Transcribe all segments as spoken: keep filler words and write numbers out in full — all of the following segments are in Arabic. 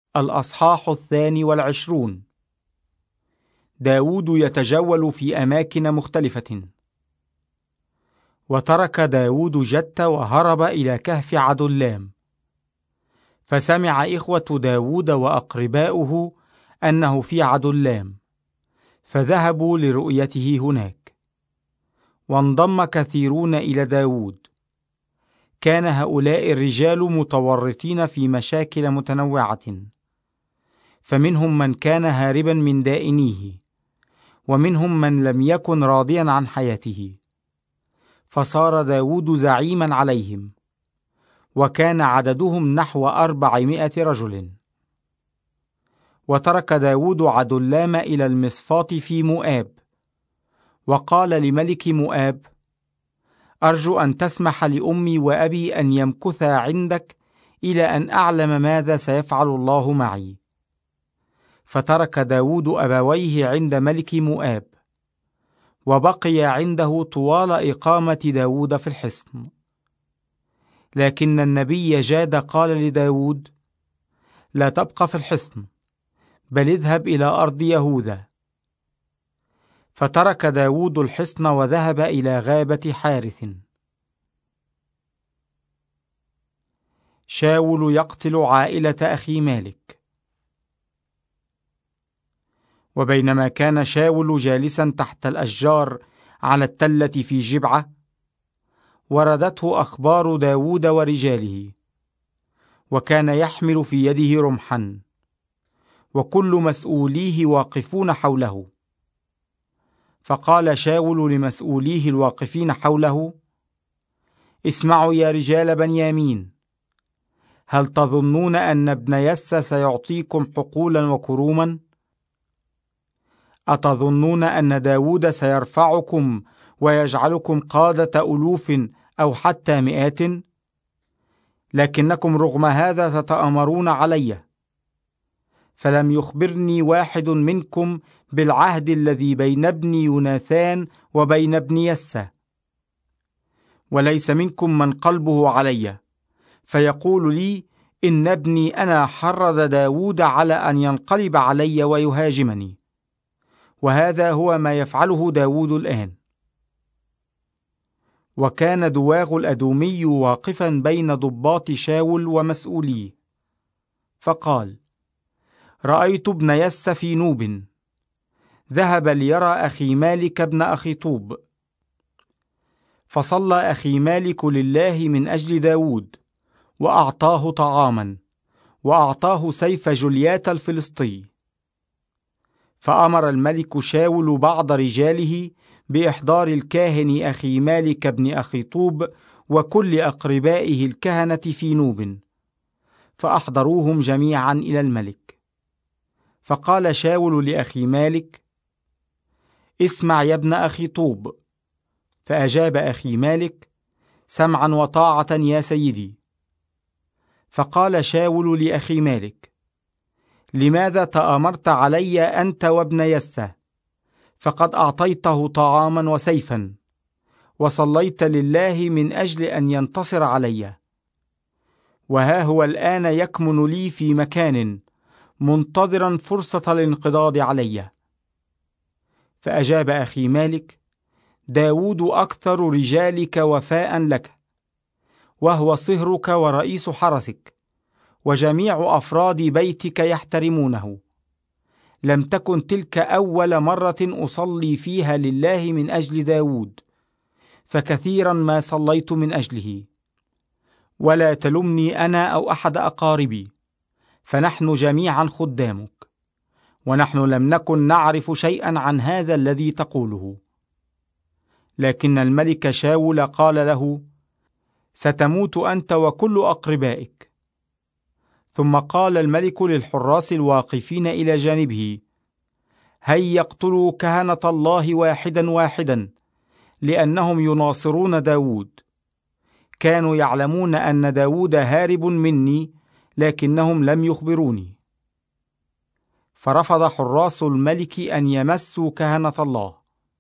الأصحاح الثاني والعشرون. داود يتجول في أماكن مختلفة. وترك داود جت وهرب إلى كهف عدلام، فسمع إخوة داود وأقرباؤه أنه في عدلام، فذهبوا لرؤيته هناك. وانضم كثيرون إلى داود. كان هؤلاء الرجال متورطين في مشاكل متنوعة، فمنهم من كان هاربا من دائنيه، ومنهم من لم يكن راضيا عن حياته، فصار داود زعيما عليهم، وكان عددهم نحو أربعمائة رجل. وترك داود عدلام إلى المصفات في مؤاب، وقال لملك مؤاب: أرجو أن تسمح لأمي وأبي أن يمكثا عندك إلى أن أعلم ماذا سيفعل الله معي. فترك داود أبويه عند ملك مؤاب، وبقي عنده طوال إقامة داود في الحصن. لكن النبي جاد قال لداود: لا تبقى في الحصن، بل اذهب إلى أرض يهوذا. فترك داود الحصن وذهب إلى غابة حارث. شاول يقتل عائلة أخي مالك. وبينما كان شاول جالسا تحت الأشجار على التلة في جبعة، وردته أخبار داود ورجاله، وكان يحمل في يده رمحا، وكل مسؤوليه واقفون حوله. فقال شاول لمسؤوليه الواقفين حوله: اسمعوا يا رجال بنيامين، هل تظنون أن ابن يسى سيعطيكم حقولا وكروما؟ أتظنون أن داود سيرفعكم ويجعلكم قادة ألوف أو حتى مئات؟ لكنكم رغم هذا تتآمرون علي. فلم يخبرني واحد منكم بالعهد الذي بين ابني يوناثان وبين ابن يسى، وليس منكم من قلبه علي فيقول لي إن ابني أنا حرض داود على أن ينقلب علي ويهاجمني، وهذا هو ما يفعله داود الآن. وكان دواغ الأدومي واقفا بين ضباط شاول ومسؤوليه، فقال: رأيت ابن يسى في نوب، ذهب ليرى أخي مالك ابن أخي طوب. فصلى أخي مالك لله من أجل داود، وأعطاه طعاما، وأعطاه سيف جوليات الفلسطي. فأمر الملك شاول بعض رجاله بإحضار الكاهن أخي مالك ابن أخي طوب وكل أقربائه الكهنة في نوب، فأحضروهم جميعا إلى الملك. فقال شاول لأخي مالك: اسمع يا ابن أخي طوب. فأجاب أخي مالك: سمعا وطاعة يا سيدي. فقال شاول لأخي مالك: لماذا تآمرت علي أنت وابن يسى؟ فقد أعطيته طعاما وسيفا، وصليت لله من أجل أن ينتصر علي، وها هو الآن يكمن لي في مكان منتظرا فرصة الانقضاض علي. فأجاب أخي مالك: داود أكثر رجالك وفاء لك، وهو صهرك ورئيس حرسك، وجميع أفراد بيتك يحترمونه. لم تكن تلك أول مرة أصلي فيها لله من أجل داود، فكثيرا ما صليت من أجله. ولا تلمني أنا أو أحد أقاربي، فنحن جميعا خدامك، ونحن لم نكن نعرف شيئا عن هذا الذي تقوله. لكن الملك شاول قال له: ستموت أنت وكل أقربائك. ثم قال الملك للحراس الواقفين إلى جانبه: هيا اقتلوا كهنة الله واحدا واحدا، لأنهم يناصرون داود. كانوا يعلمون أن داود هارب مني، لكنهم لم يخبروني. فرفض حراس الملك أن يمسوا كهنة الله.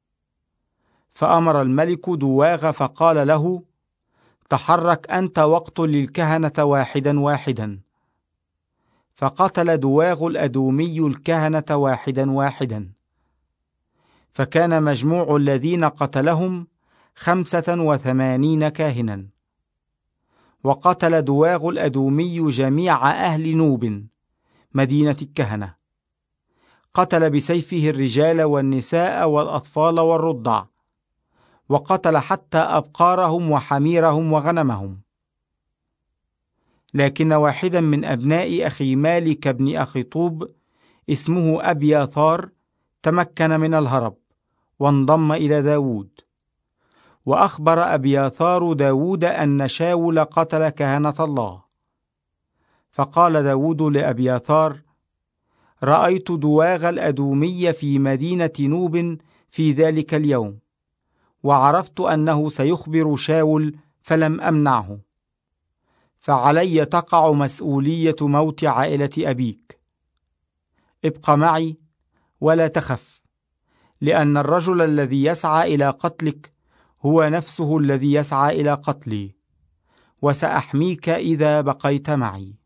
فأمر الملك دواغ فقال له: تحرك أنت واقتل الكهنة واحدا واحدا. فقتل دواغ الأدومي الكهنة واحدا واحدا، فكان مجموع الذين قتلهم خمسة وثمانين كاهنا. وقتل دواغ الأدومي جميع أهل نوب مدينة الكهنة، قتل بسيفه الرجال والنساء والأطفال والرضع، وقتل حتى أبقارهم وحميرهم وغنمهم. لكن واحدا من أبناء أخي مالك بن أخيطوب اسمه أبياثار تمكن من الهرب وانضم إلى داود. وأخبر أبياثار داود أن شاول قتل كهنة الله، فقال داود لأبياثار: رأيت دواغ الأدومي في مدينة نوب في ذلك اليوم، وعرفت أنه سيخبر شاول فلم أمنعه، فعلي تقع مسؤولية موت عائلة أبيك. ابق معي ولا تخف، لأن الرجل الذي يسعى إلى قتلك هو نفسه الذي يسعى إلى قتلي، وسأحميك إذا بقيت معي.